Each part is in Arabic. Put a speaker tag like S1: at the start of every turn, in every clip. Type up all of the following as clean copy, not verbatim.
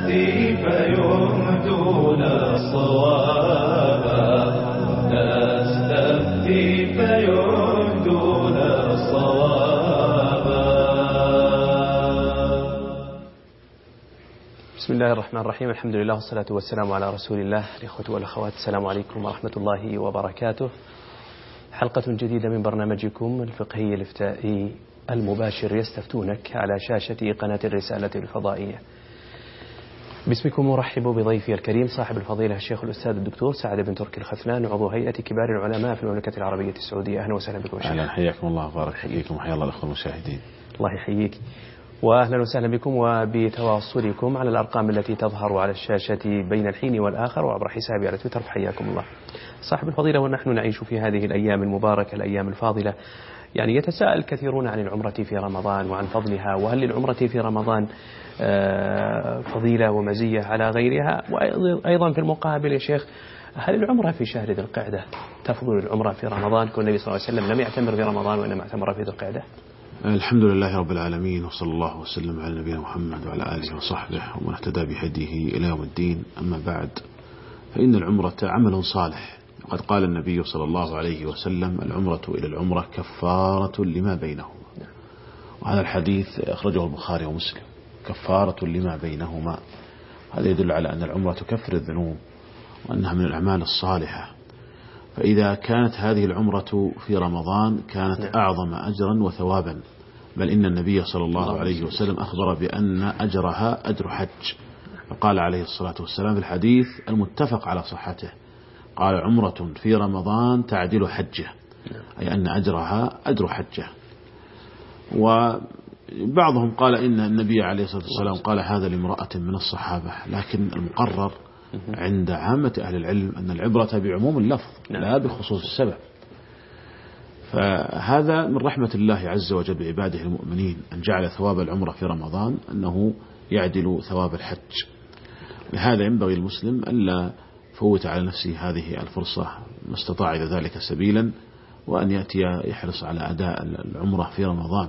S1: نستفتي فيهدون الصواب نستفتي فيهدون الصواب.
S2: بسم الله الرحمن الرحيم. الحمد لله والصلاة والسلام على رسول الله. الإخوة والأخوات، السلام عليكم ورحمة الله وبركاته. حلقة جديدة من برنامجكم الفقهي الإفتائي المباشر يستفتونك على شاشة قناة الرسالة الفضائية. باسمكم أرحب بضيفي الكريم صاحب الفضيلة الشيخ الأستاذ الدكتور سعد بن تركي الخثلان، عضو هيئة كبار العلماء في المملكة العربية السعودية. أهلا وسهلا بكم شيخ.
S3: أهلا، حياكم الله وبارك فيكم، حيا الله الأخوة المشاهدين.
S2: الله يحييك، وأهلا وسهلا بكم وبتواصلكم على الأرقام التي تظهر على الشاشة بين الحين والآخر وعبر حسابي على تويتر. حياكم الله صاحب الفضيلة. ونحن نعيش في هذه الأيام المباركة، الأيام الفاضلة، يعني يتساءل كثيرون عن العمرة في رمضان وعن فضلها، وهل للعمرة في رمضان فضيلة ومزية على غيرها؟ وأيضا في المقابل يا شيخ، هل العمرة في شهر ذي القعدة تفضل العمرة في رمضان؟ كون النبي صلى الله عليه وسلم لم يعتمر في رمضان وإنما اعتمر في ذي القعدة.
S3: الحمد لله رب العالمين، وصلى الله وسلم على نبينا محمد وعلى آله وصحبه ومن اهتدى بهديه إلى يوم الدين. أما بعد، فإن العمرة عمل صالح، وقد قال النبي صلى الله عليه وسلم: العمرة إلى العمرة كفارة لما بينهما. وهذا الحديث أخرجه البخاري ومسلم، كفارة لما بينهما. هذا يدل على أن العمرة تكفر الذنوب وأنها من الأعمال الصالحة. فإذا كانت هذه العمرة في رمضان كانت أعظم أجرا وثوابا، بل إن النبي صلى الله عليه وسلم أخبر بأن أجرها أجر حج، فقال عليه الصلاة والسلام في الحديث المتفق على صحته، قال: عمرة في رمضان تعدل حجة، أي أن أجرها أجر حجة. وبعضهم قال إن النبي عليه الصلاة والسلام قال هذا لامرأة من الصحابة، لكن المقرر عند عامة أهل العلم أن العبرة بعموم اللفظ لا بخصوص السبب. فهذا من رحمة الله عز وجل بعباده المؤمنين، أن جعل ثواب العمرة في رمضان أنه يعدل ثواب الحج. لهذا ينبغي المسلم ألا يفوت على نفسه هذه الفرصة ما استطاع إذا ذلك سبيلا، وأن يأتي يحرص على أداء العمرة في رمضان.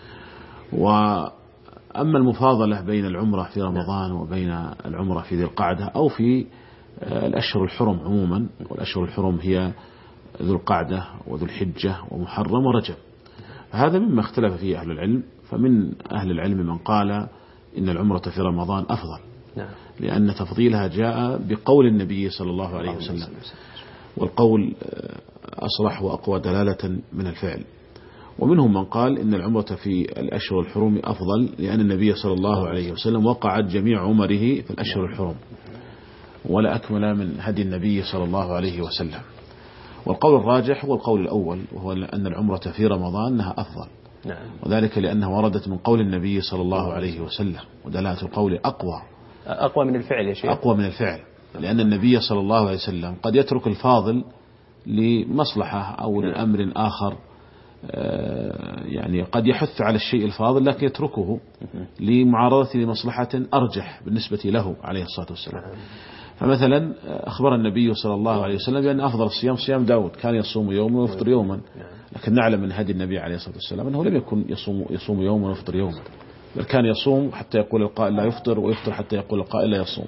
S3: وأما المفاضلة بين العمرة في رمضان وبين العمرة في ذي القعدة أو في الأشهر الحرم عموما، والأشهر الحرم هي ذو القعدة وذو الحجة ومحرم ورجب، هذا مما اختلف فيه أهل العلم. فمن أهل العلم من قال إن العمرة في رمضان أفضل، لأن تفضيلها جاء بقول النبي صلى الله عليه وسلم، والقول أصرح وأقوى دلالة من الفعل. ومنهم من قال إن العمرة في الأشهر الحرم أفضل، لأن النبي صلى الله عليه وسلم وقعت جميع عمره في الأشهر الحرم، ولا أكمل من هدي النبي صلى الله عليه وسلم. والقول الراجح هو القول الأول، وهو أن العمرة في رمضان أنها أفضل، وذلك لأنها وردت من قول النبي صلى الله عليه وسلم، ودلالة القول أقوى من الفعل يا شيخ، أقوى من الفعل، لأن النبي صلى الله عليه وسلم قد يترك الفاضل لمصلحة أو لأمر آخر، يعني قد يحث على الشيء الفاضل لكن يتركه لمعارضة لمصلحة أرجح بالنسبة له عليه الصلاة والسلام. فمثلا أخبر النبي صلى الله عليه وسلم بأن أفضل الصيام صيام داود، كان يصوم يوما ويفطر يوما، لكن نعلم من هدي النبي عليه الصلاة والسلام أنه لم يكن يصوم يوما ويفطر يوما، بل كان يصوم حتى يقول القائل لا يفطر، ويفطر حتى يقول القائل لا يصوم.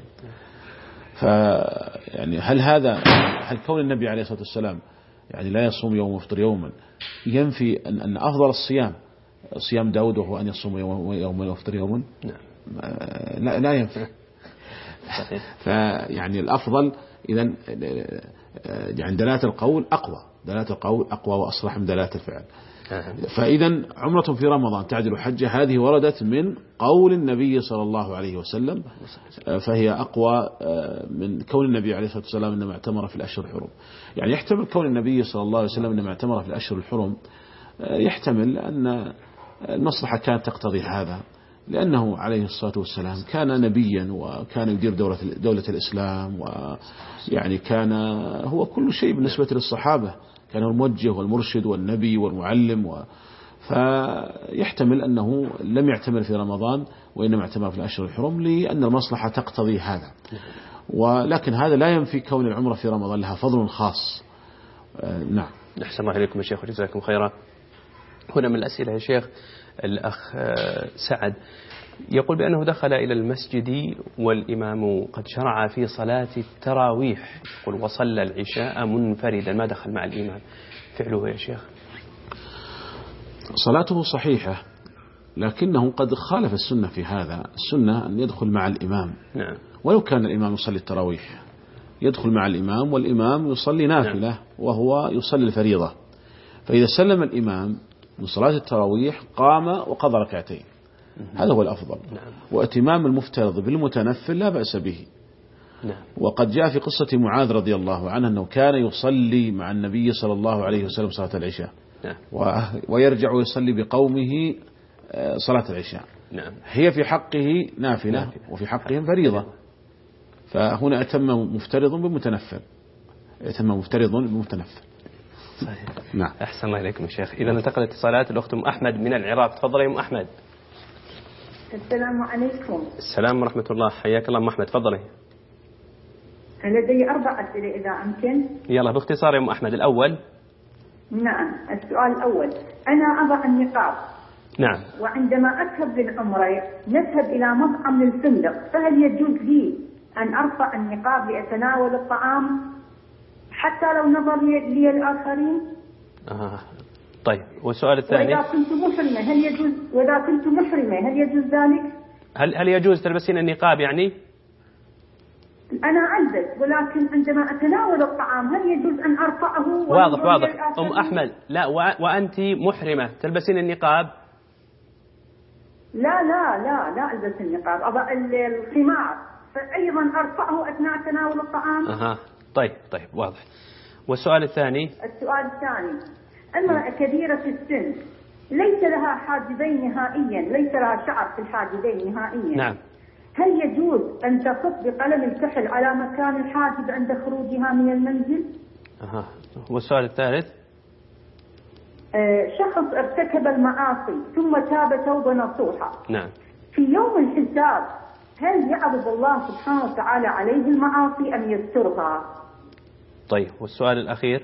S3: يعني هل كون النبي عليه الصلاة والسلام يعني لا يصوم يوم ويفطر يوما ينفي أن أفضل الصيام صيام داود وهو أن يصوم يوما ويفطر يوما؟ لا ينفي. فيعني الأفضل إذن يعني دلالة القول أقوى وأصرح من دلالة الفعل. فإذا عمرة في رمضان تعدل حجة، هذه وردت من قول النبي صلى الله عليه وسلم، فهي أقوى من كون النبي عليه الصلاة والسلام إنما اعتمر في الأشهر الحرم. يعني يحتمل كون النبي صلى الله عليه وسلم إنما اعتمر في الأشهر الحرم، يحتمل أن المصلحة كانت تقتضي هذا، لأنه عليه الصلاة والسلام كان نبيا وكان يدير دولة الإسلام، ويعني كان هو كل شيء بالنسبة للصحابة، كان هو الموجه والمرشد والنبي والمعلم فيحتمل أنه لم يعتمر في رمضان وإنما اعتمر في الأشهر الحرم لأن المصلحة تقتضي هذا. ولكن هذا لا ينفي كون العمرة في رمضان لها فضل خاص. نعم.
S2: أحسن الله إليكم يا شيخ وجزاكم خيرا. هنا من الأسئلة يا شيخ الأخ سعد يقول بأنه دخل إلى المسجد والإمام قد شرع في صلاة التراويح، يقول وصلى العشاء منفردا ما دخل مع الإمام، فعله يا شيخ؟
S3: صلاته صحيحة، لكنه قد خالف السنة في هذا. السنة أن يدخل مع الإمام.
S2: نعم.
S3: ولو كان الإمام يصلي التراويح يدخل مع الإمام، والإمام يصلي نافلة. نعم. وهو يصلي الفريضة. فإذا سلم الإمام من صلاة التراويح قام وقضى ركعتين، هذا هو الأفضل.
S2: نعم.
S3: واتمام المفترض بالمتنفل لا بأس به.
S2: نعم.
S3: وقد جاء في قصة معاذ رضي الله عنه أنه كان يصلي مع النبي صلى الله عليه وسلم صلاة العشاء.
S2: نعم.
S3: ويرجع ويصلي بقومه صلاة العشاء.
S2: نعم.
S3: هي في حقه نافلة وفي حقهم فريضة. فهنا أتم مفترض بمتنفل. أتم مفترض بمتنفل.
S2: صحيح.
S3: نعم.
S2: أحسن الله إليكم يا شيخ. إذا انتقلت اتصالات الأخت أم أحمد من العراق. تفضل يا أم أحمد.
S4: السلام عليكم.
S2: السلام ورحمة الله، حياك الله أم أحمد، تفضلي.
S4: لدي 4 أسئلة إذا أمكن.
S2: يلا باختصار يا أم أحمد. الأول.
S4: نعم، السؤال الأول، أنا أضع النقاب.
S2: نعم.
S4: وعندما أذهب للعمرة نذهب إلى مطعم للفندق، فهل يجوز لي أن أرفع النقاب لأتناول الطعام حتى لو نظر لي الآخرين؟
S2: طيب، والسؤال الثاني.
S4: وإذا كنت محرمة هل يجوز؟ وإذا كنت محرمة هل يجوز ذلك؟
S2: هل يجوز تلبسين النقاب يعني؟
S4: أنا ألبس، ولكن عندما أتناول الطعام هل يجوز أن أرفعه؟
S2: واضح. أم أحمد، لا وأنت محرمة تلبسين النقاب؟
S4: لا ألبس النقاب، أضع الخمار، فأيضا أرفعه أثناء تناول الطعام.
S2: طيب واضح. والسؤال الثاني.
S4: السؤال الثاني، امرأة كبيرة في السن ليس لها حاجبين نهائيا، ليس لها شعر في الحاجبين نهائيا.
S2: نعم.
S4: هل يجوز أن تخط بقلم الكحل على مكان الحاجب عند خروجها من المنزل؟
S2: والسؤال الثالث.
S4: شخص ارتكب المعاصي ثم تاب توبة نصوحة.
S2: نعم.
S4: في يوم الحساب هل يعرض الله سبحانه وتعالى عليه المعاصي أم يسترها؟
S2: طيب، والسؤال الأخير.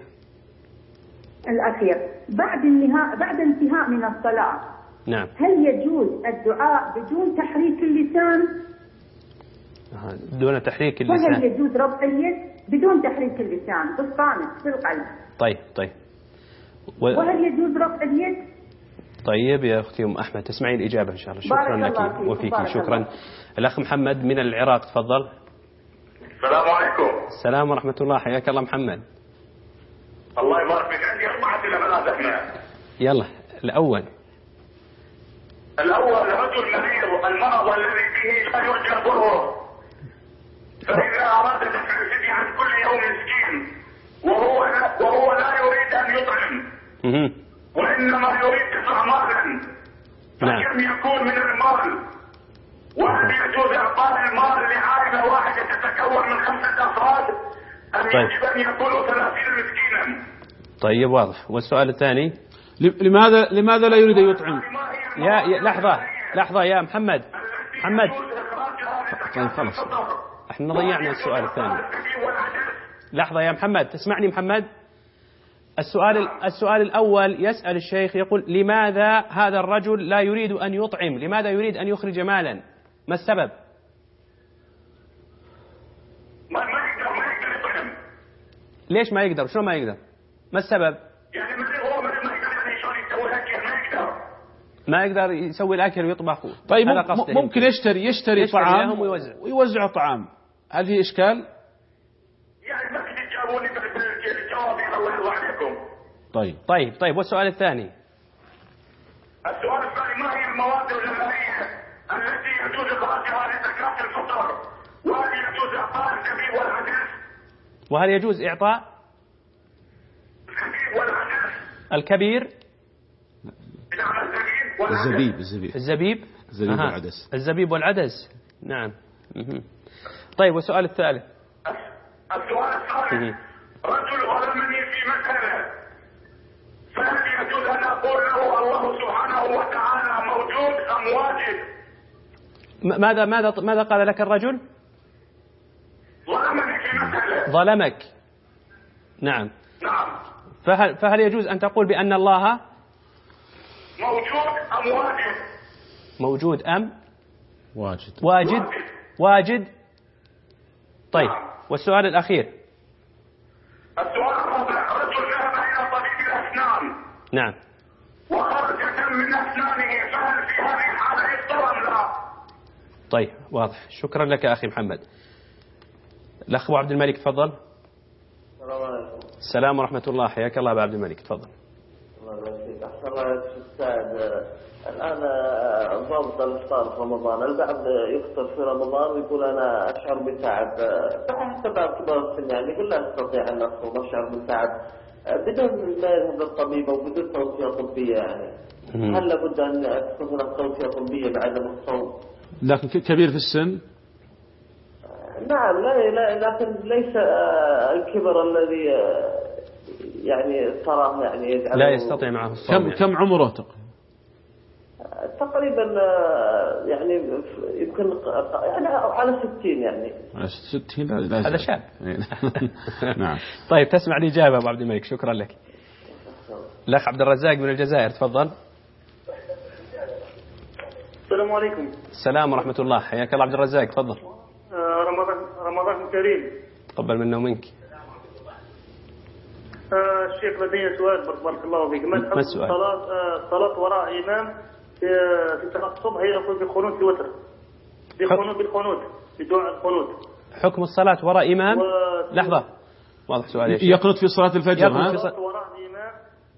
S4: بعد انتهاء من الصلاة.
S2: نعم.
S4: هل يجوز الدعاء بدون تحريك اللسان؟
S2: دون تحريك اللسان.
S4: وهل يجوز رفع اليد بدون تحريك اللسان بالصامت بالقلب؟
S2: طيب.
S4: وهل يجوز رفع اليد؟
S2: طيب يا أختي أم أحمد، تسمعين الإجابة إن شاء الله. شكرا لك وفيك. شكرا. الأخ محمد من العراق، تفضل.
S5: السلام عليكم.
S2: السلام ورحمة الله، حياك الله محمد.
S5: الله يبارك فيك. عندي 4 أسئلة من
S2: يلا. الأول،
S5: رجل مريض المرض الذي به لا يرجى ضره، فإذا أراد دفع الفدية عن كل يوم مسكين وهو لا يريد أن يطعم وإنما يريد دفع مالا، فكم يكون من المال؟ وهل يجوز إعطاء المال لعائلة واحدة تتكون من 5 أفراد أم يجب أن يكونوا 30 مسكينا؟
S2: طيب واضح. والسؤال الثاني.
S3: لماذا لا يريد أن يطعم؟
S2: يا لحظة يا محمد.
S3: طيب خلاص،
S2: احنا ضيعنا السؤال الثاني. لحظة يا محمد، تسمعني محمد؟ السؤال الأول يسأل الشيخ، يقول لماذا هذا الرجل لا يريد أن يطعم؟ لماذا يريد أن يخرج مالا؟ ما السبب؟
S5: ما يقدر يطعم.
S2: ليش ما يقدر؟ شو ما يقدر؟ ما السبب؟
S5: يعني هو ما يقدر يسوي الأكل،
S2: ما يقدر يسوي الأكل ويطبخ.
S3: طيب ممكن يشتري طعام ويوزع طعام، هل في إشكال؟
S5: يعني ما تجاوبوني بالجواب، الله يرضى عليكم.
S2: طيب والسؤال الثاني.
S5: السؤال الثاني، ما هي المواد الغذائية التي يجوز إخراجها لزكاة الفطر؟ وهل يجوز إعطاء الكبير والعجز؟
S2: وهل يجوز إعطاء
S5: الكبير والعجز؟
S2: الكبير؟
S3: الزبيب
S2: والعدس. الزبيب والعدس. نعم. طيب، والسؤال الثالث.
S5: السؤال الثالث، رجل ظلمني في مسألة، فهل يجوز أن أقول له الله سبحانه وتعالى موجود أم واجب؟
S2: ماذا قال لك الرجل؟
S5: ظلمني في مسألة.
S2: ظلمك. نعم. فهل يجوز أن تقول بأن الله
S5: موجود أم واجب؟
S2: موجود أم واجد. طيب، والسؤال الأخير.
S5: السؤال الرابع: رجل ذهب إلى طبيب الأسنان
S2: نعم.
S5: وخرج دم من أسنانه، فهل في هذه الحالة يفطر أم لا؟
S2: طيب، واضح. شكرا لك أخي محمد. الأخ أبو عبد الملك تفضل.
S6: السلام عليكم.
S2: السلام ورحمة الله، حياك الله أبو عبد الملك، تفضل.
S6: الله يبارك. أحسن الله السعد. الآن ضابط الإفطار في رمضان، البعض يفطر في رمضان ويقول أنا أشعر بتعب، حتى بعض كبار السن يعني يقول لا أستطيع أن أصوم، أشعر بتعب بدون ما يذهب للطبيب أو بدون توصية طبية يعني. هل لابد أن تكون هناك توصية طبية بعدم الصوم؟
S3: لكن كبير في السن؟
S6: نعم، لا لكن ليس الكبر الذي يعني تراه يعني يجعله
S2: لا يستطيع معه الصوم.
S3: كم عمره
S6: تقريبا يعني يمكن يعني على 60 يعني.
S3: على 60 لا
S2: هذا شاب.
S3: نعم.
S2: طيب، تسمع الإجابة أبو عبد الملك، شكرا لك. الأخ عبد الرزاق من الجزائر تفضل.
S7: السلام عليكم.
S2: السلام ورحمة الله، حياك الله عبد الرزاق، تفضل.
S7: رمضان كريم.
S2: تقبل منا ومنك.
S7: الشيخ لدي سؤال بارك الله فيك.
S2: ما السؤال؟
S7: صلاة وراء إمام في صلاة الصبح يقول بالقنوت في وتر، بالقنوت بدعاء القنوت.
S2: حكم الصلاة وراء إمام لحظة، واضح سؤال يا شيخ.
S3: يقنط في صلاة الفجر.
S7: صلاة وراء إمام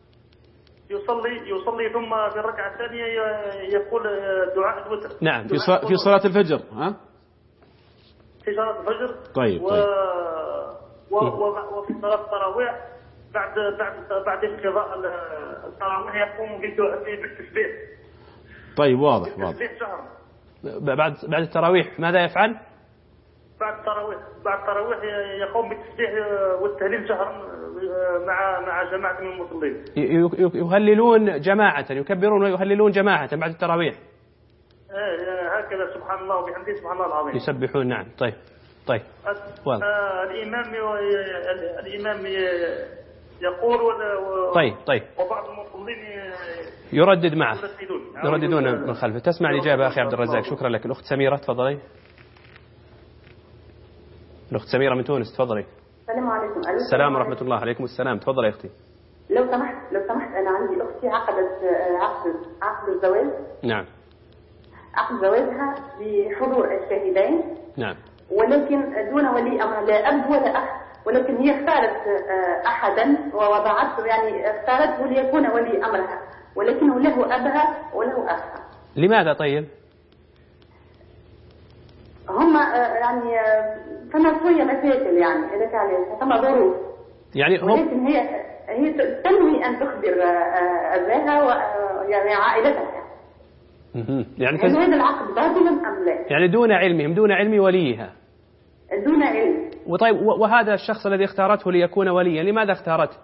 S7: يصلي ثم في الركعة الثانية يقول دعاء الوتر.
S2: نعم،
S3: في صلاة الفجر.
S7: في صلاة الفجر.
S3: طيب.
S7: وفي صلاة التراويح بعد انقضاء التراويح يقوم بالتسبيح.
S3: طيب، واضح.
S2: بعد التراويح ماذا يفعل؟
S7: بعد التراويح يقوم بالتسبيح والتهليل جهرا مع جماعة من المصلين.
S2: يهللون جماعة، يكبرون ويهللون جماعة بعد التراويح.
S7: هكذا سبحان الله وبحمده سبحان الله العظيم.
S2: يسبحون. نعم. طيب.
S7: الإمام يقول
S2: طيب.
S7: وبعض المصلين
S2: يردد معه، يرددون من خلفه. تسمع الإجابة أخي عبد الرزاق، شكرا لك. الأخت سميرة تفضلي. الأخت سميرة من تونس تفضلي.
S4: السلام عليكم.
S2: السلام ورحمة الله. عليكم السلام، تفضلي يا أختي.
S4: لو سمحت أنا عندي أختي عقدت عقد الزواج.
S2: نعم.
S4: عقد زواجها بحضور الشاهدين.
S2: نعم.
S4: ولكن دون ولي أمر، لا أب ولا أخ، ولكن هي اختارت أحدا ووضعته، يعني اختارته ليكون ولي أمرها، ولكنه له أبها وله أخها.
S2: لماذا طيب؟
S4: هم يعني فما شوية مشاكل، يعني إذا كان فما ظروف
S2: يعني
S4: ولكن هي تنوي أن تخبر أباها ويعني عائلتها.
S2: يعني
S4: هذا العقد باطل أم لا؟
S2: يعني دون علم وليها.
S4: دون علم.
S2: وطيب، وهذا الشخص الذي اختارته ليكون وليا لماذا اختارته؟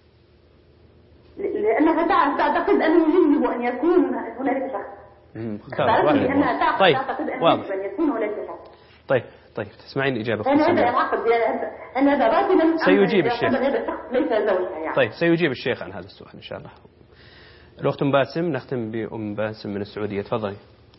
S4: لأنها تعتقد أنه يجب أن يكون هنالك شخص.
S2: طيب،
S4: واضح. أن يكون هنالك شخص.
S2: طيب، تسمعين الإجابة.
S4: هذا العقد هذا باطل.
S2: سيجيب الشيخ.
S4: هذا الشخص ليس زوجها يعني.
S2: طيب، سيجيب الشيخ عن هذا السؤال إن شاء الله. الأخت أم باسم، نختم بأم باسم من السعودية، تفضلي.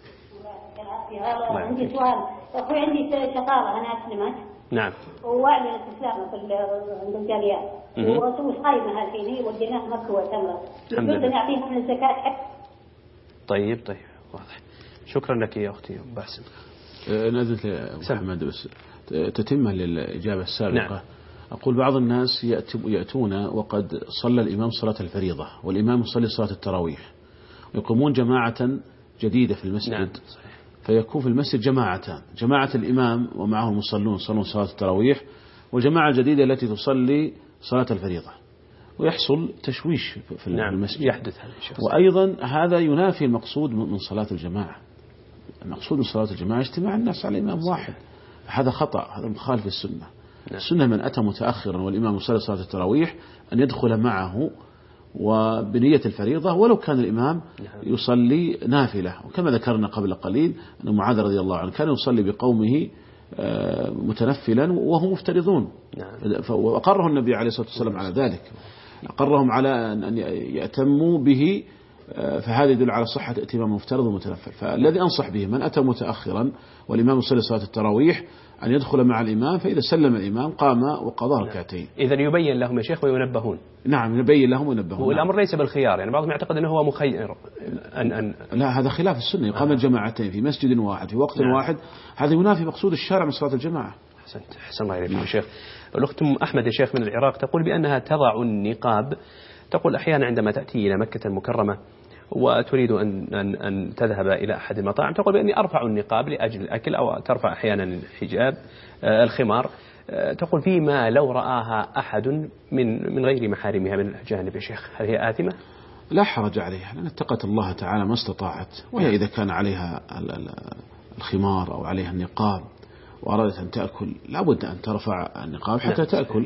S8: عندي سؤال. أخوي عندي شغالة أنا أسلمت.
S2: نعم.
S8: وأعلن استسلامه عند الجاليات. وصايمة هالحين وديناه مكة وتمرة. يقول نعطيها من الزكاة حق.
S2: طيب، واضح. شكرا لك يا أختي أم باسم.
S3: نزلت محمد بس تتمة للإجابة السابقة.
S2: نعم.
S3: أقول بعض الناس يأتون وقد صلى الإمام صلاة الفريضة والإمام يصلي صلاة التراويح، ويقومون جماعة جديدة في المسجد.
S2: نعم. صحيح.
S3: فيكون في المسجد جماعتان، جماعة الإمام ومعه المصلون يصلون صلاة التراويح، والجماعة الجديدة التي تصلي صلاة الفريضة، ويحصل تشويش في المسجد.
S2: يحدث هذا الشيء.
S3: وأيضا هذا ينافي المقصود من صلاة الجماعة. المقصود من صلاة الجماعة اجتماع الناس على إمام واحد. هذا خطأ، هذا مخالف السنة. السنة من أتى متأخرا والإمام يصلي صلاة التراويح أن يدخل معه وبنية الفريضة ولو كان الإمام يصلي نافلة. وكما ذكرنا قبل قليل أن معاذ رضي الله عنه كان يصلي بقومه متنفلا وهم مفترضون. وأقره النبي عليه الصلاة والسلام على ذلك، أقرهم على أن يأتموا به فهذا يدل على صحة ائتمام مفترض ومتنفل. فالذي أنصح به من أتى متأخرا والإمام يصلي صلاة التراويح أن يدخل مع الإمام، فإذا سلم الإمام قام وقضى ركعتين.
S2: إذا يبين لهم يا شيخ وينبهون.
S3: نعم يبين لهم وينبهون.
S2: والأمر ليس بالخيار، يعني بعضهم يعتقد أنه هو مخير
S3: لا، هذا خلاف السنة. يقام الجماعتين في مسجد واحد في وقت واحد، هذا ينافي مقصود الشارع من صلاة الجماعة.
S2: أحسن الله إليكم يا شيخ. الأخت أحمد يا شيخ من العراق تقول بأنها تضع النقاب، تقول أحيانا عندما تأتي إلى مكة المكرمة وتريد أن تذهب إلى أحد المطاعم تقول بأني أرفع النقاب لأجل الأكل، أو ترفع أحيانا الحجاب الخمار، تقول فيما لو رآها أحد من غير محارمها من الأجانب يا شيخ، هل هي آثمة؟
S3: لا حرج عليها، لأن اتقت الله تعالى ما استطاعت، وهي إذا كان عليها الخمار أو عليها النقاب وأرادت أن تأكل لابد أن ترفع النقاب حتى تأكل،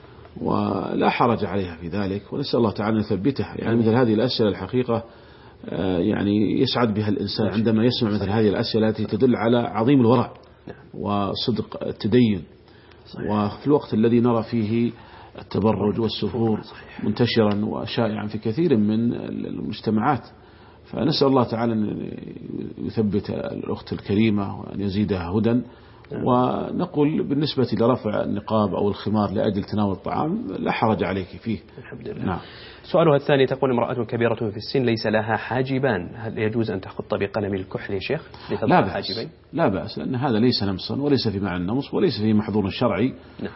S3: ولا حرج عليها في ذلك، ونسأل الله تعالى أن يثبتها. يعني مثل هذه الأسئلة الحقيقة يعني يسعد بها الإنسان عندما يسمع مثل هذه الأسئلة التي تدل على عظيم الورع وصدق التدين، وفي الوقت الذي نرى فيه التبرج والسفور منتشرا وشائعا في كثير من المجتمعات. فنسأل الله تعالى أن يثبت الأخت الكريمة وأن يزيدها هدى. ونقول بالنسبة لرفع النقاب أو الخمار لأجل تناول الطعام لا حرج عليك فيه.
S2: الحمد لله.
S3: نعم.
S2: سؤالها الثاني تقول امرأة كبيرة في السن ليس لها حاجبان، هل يجوز أن تخط بقلم الكحل يا شيخ؟
S3: لا بأس. لا بأس، لأن هذا ليس نمصا وليس في معنى النمص وليس في محظور شرعي.
S2: نعم.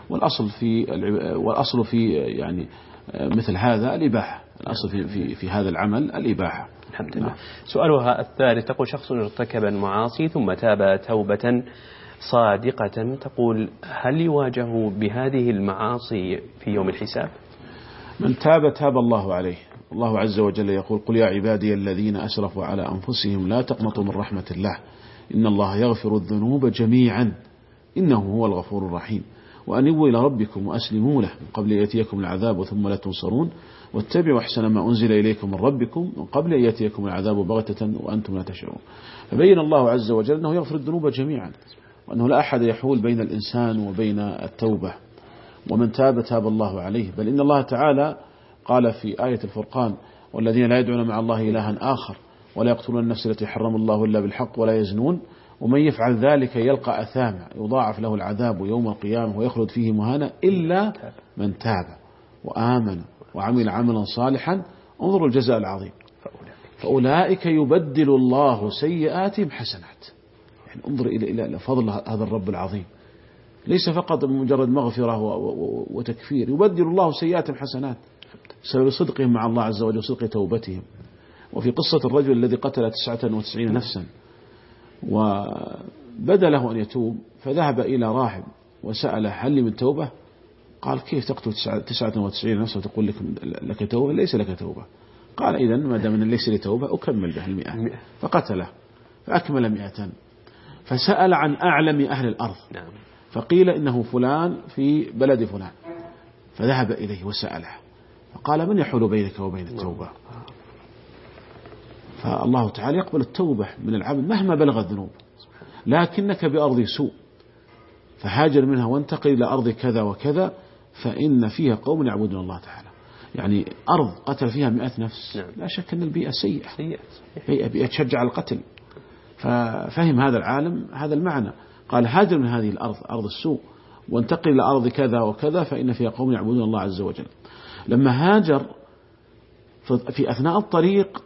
S3: والأصل في يعني مثل هذا الإباحة، الأصل في هذا العمل الإباحة.
S2: الحمد لله. سؤالها الثالث تقول شخص ارتكب المعاصي ثم تاب توبة صادقة، تقول هل يواجه بهذه المعاصي في يوم الحساب؟
S3: من تاب الله عليه. الله عز وجل يقول قل يا عبادي الذين أسرفوا على أنفسهم لا تقنطوا من رحمة الله إن الله يغفر الذنوب جميعا إنه هو الغفور الرحيم وأنيبوا إلى ربكم وأسلموا له من قبل يأتيكم العذاب ثم لا تنصرون واتبعوا أحسن ما أنزل إليكم من ربكم من قبل أن يأتيكم العذاب بغتة وأنتم لا تشعرون. فبين الله عز وجل أنه يغفر الذنوب جميعا، وأنه لا أحد يحول بين الإنسان وبين التوبة، ومن تاب الله عليه. بل إن الله تعالى قال في آية الفرقان والذين لا يدعون مع الله إلها آخر ولا يقتلون النفس التي حرم الله إلا بالحق ولا يزنون ومن يفعل ذلك يلقى أثاما يضاعف له العذاب يوم القيامة ويخلد فيه مهانا إلا من تاب وآمن وعمل عملا صالحا انظروا الجزاء العظيم فأولئك يبدل الله سيئاتهم حسنات. يعني انظر إلى فضل هذا الرب العظيم، ليس فقط مجرد مغفرة وتكفير، يبدل الله سيئاتهم حسنات بسبب صدقهم مع الله عز وجل وصدق توبتهم. وفي قصة الرجل الذي قتل 99 نفسا وبدا له أن يتوب فذهب إلى راهب وسأله هل لي من توبة؟ قال كيف تقتل 99 نفسا وتقول لك توبة؟ ليس لك توبة. قال إذن ما دام ليس لي توبة أكمل به 100. فقتله فأكمل 100. فسأل عن أعلم أهل الأرض فقيل إنه فلان في بلد فلان، فذهب إليه وسأله فقال من يحول بينك وبين التوبة؟ فالله تعالى يقبل التوبة من العبد مهما بلغ الذنوب، لكنك بأرض سوء فهاجر منها وانتقل إلى أرض كذا وكذا فإن فيها قوم يعبدون الله تعالى. يعني أرض قتل فيها 100 نفس لا شك أن البيئة سيئة، بيئة تشجع على القتل. ففهم هذا العالم هذا المعنى، قال هاجر من هذه الأرض أرض السوء وانتقل إلى أرض كذا وكذا فإن فيها قوم يعبدون الله عز وجل. لما هاجر في أثناء الطريق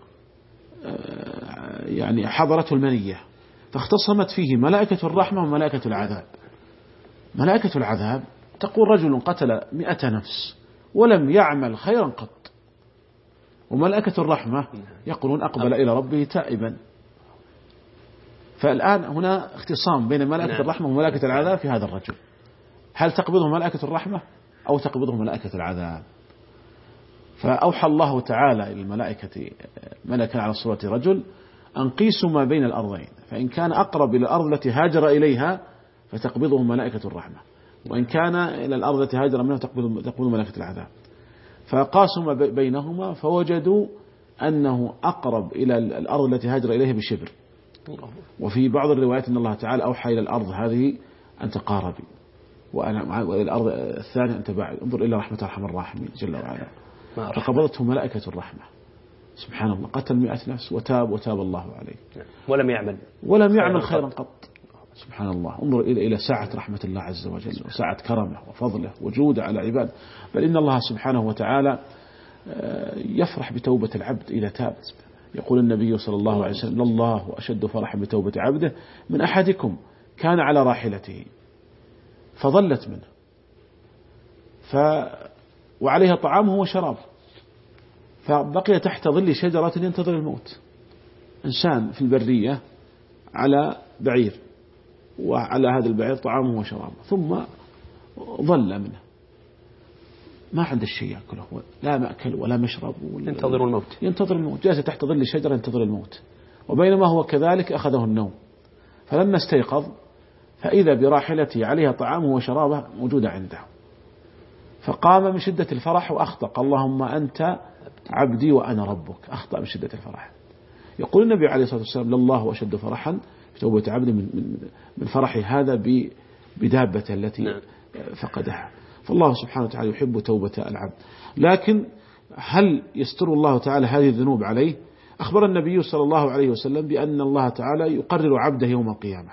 S3: يعني حضرته المنية فاختصمت فيه ملائكة الرحمة وملائكة العذاب. ملائكة العذاب تقول رجل قتل 100 نفس ولم يعمل خيرا قط، وملائكة الرحمة يقولون أقبل إلى ربه تائبا. فالآن هنا اختصام بين ملائكة الرحمة وملائكة العذاب في هذا الرجل، هل تقبضه ملائكة الرحمة أو تقبضه ملائكة العذاب؟ فأوحى الله تعالى إلى الملائكة ملكا على صورة رجل أن قيسوا ما بين الأرضين، فإن كان أقرب إلى الأرض التي هاجر إليها فتقبضه ملائكة الرحمة، وإن كان إلى الأرض التي هاجر منها تقبضه ملائكة العذاب. فقاسوا ما بينهما فوجدوا أنه أقرب إلى الأرض التي هاجر إليها بشبر. وفي بعض الروايات أن الله تعالى أوحى إلى الأرض هذه أن تقاربي وإلى الأرض الثانية أن تباعد. انظر إلى رحمة أرحم الراحمين جل وعلا. فقبضته ملائكة الرحمة سبحان الله، قتل 100 نفس وتاب الله عليه
S2: ولم يعمل
S3: خيرا قط. سبحان الله، انظر إلى سعة رحمة الله عز وجل وسعة كرمه وفضله وجوده على عباده. بل إن الله سبحانه وتعالى يفرح بتوبة العبد إذا تاب. يقول النبي صلى الله عليه وسلم: الله أشد فرحا بتوبة عبده من أحدكم كان على راحلته فضلت منه وعليها طعامه وشرابه فبقي تحت ظل شجرة ينتظر الموت. إنسان في البرية على بعير، وعلى هذا البعير طعامه وشرابه، ثم ظل منه، ما عنده شيء يأكله، لا مأكل ولا مشرب، ينتظر الموت، جالس تحت ظل شجرة ينتظر الموت. وبينما هو كذلك أخذه النوم، فلما استيقظ فإذا براحلته عليها طعامه وشرابه موجودة عنده، فقام من شدة الفرح وأخطأ: اللهم أنت عبدي وأنا ربك. أخطأ من شدة الفرح. يقول النبي عليه الصلاة والسلام: لله أشد فرحا بتوبة عبد من فرح هذا بدابته التي فقدها. فالله سبحانه وتعالى يحب توبة العبد. لكن هل يستر الله تعالى هذه الذنوب عليه؟ أخبر النبي صلى الله عليه وسلم بأن الله تعالى يقرر عبده يوم القيامة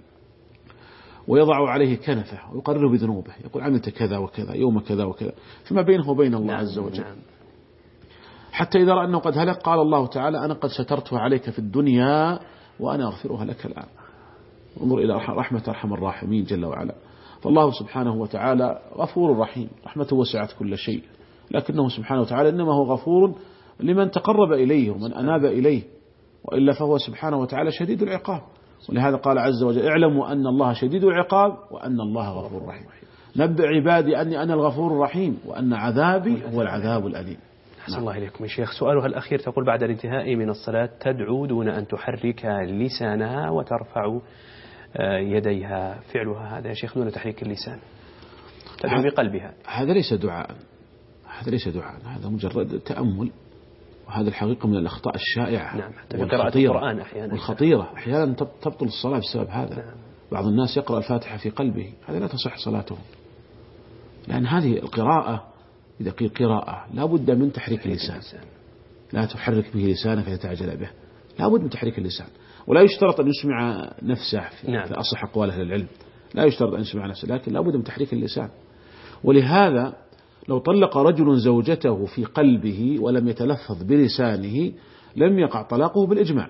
S3: ويضع عليه كنفه ويقرر بذنوبه، يقول: عملت كذا وكذا يوم كذا وكذا، فيما بينه وبين الله عز وجل. حتى إذا رأى أنه قد هلك قال الله تعالى: أنا قد سترتها عليك في الدنيا وأنا أغفرها لك الآن. انظر إلى رحمة أرحم الراحمين جل وعلا. فالله سبحانه وتعالى غفور رحيم، رحمته وسعت كل شيء، لكنه سبحانه وتعالى إنما هو غفور لمن تقرب إليه ومن أناب إليه، وإلا فهو سبحانه وتعالى شديد العقاب. ولهذا قال عز وجل: اعلموا أن الله شديد العقاب وأن الله غفور رحيم. نبئ عبادي أني أنا الغفور الرحيم وأن عذابي هو العذاب الأليم.
S2: أحسن الله إليكم يا شيخ. سؤالها الأخير تقول: بعد الانتهاء من الصلاة تدعو دون أن تحرك لسانها وترفع يديها، فعلها هذا يا شيخ دون تحريك اللسان، تدعو بقلبها.
S3: هذا ليس دعاء، هذا مجرد تأمل، وهذا الحقيقة من الأخطاء الشائعة.
S2: نعم، حتى في قراءة القرآن أحيانا
S3: والخطيرة أحيانا تبطل الصلاة بسبب هذا. نعم. بعض الناس يقرأ الفاتحة في قلبه، هذا لا تصح صلاته، لأن هذه القراءة إذا قيل قراءة لا بد من تحريك اللسان، لا تحرك به لسانك لتعجل به، لا بد من تحريك اللسان. ولا يشترط أن يسمع نفسه في أصح أقوال أهل العلم، لا يشترط أن يسمع نفسه، لكن لا بد من تحريك اللسان. ولهذا لو طلق رجل زوجته في قلبه ولم يتلفظ بلسانه لم يقع طلاقه بالإجماع.